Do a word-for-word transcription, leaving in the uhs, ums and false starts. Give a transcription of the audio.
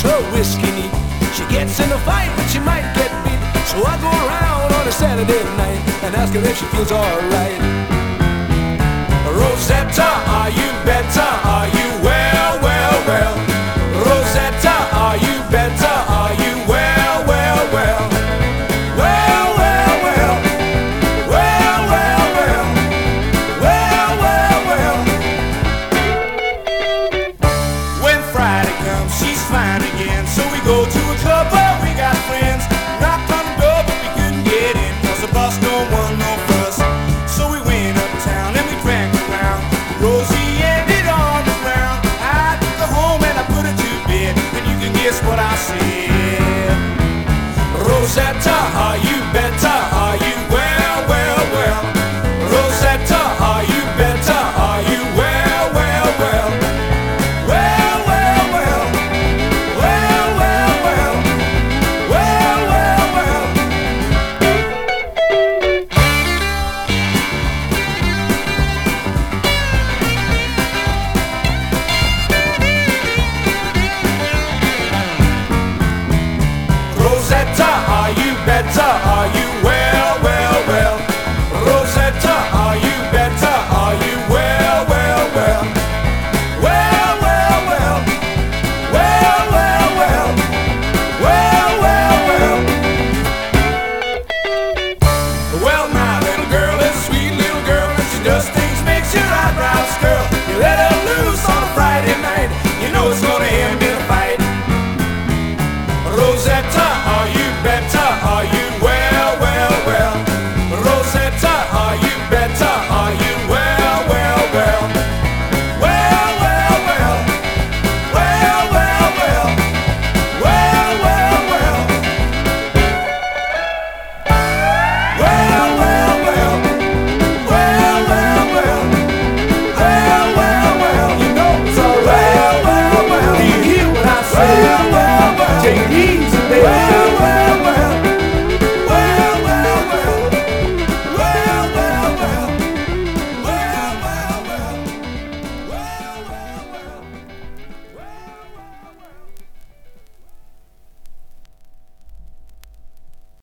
drinks her whiskey neat. She gets in a fight, but she might get beat. So I go around on a Saturday night and ask her if she feels alright. Rosetta, are you better? Are you well, well, well? Rosetta, are you better? Are you well, well, well? Well, well, well. Well, well, well. Well, well, well. When Friday comes, she's fine again. So we go to a club where we got friends. Knocked on the door, but we couldn't get in, 'cause the boss don't want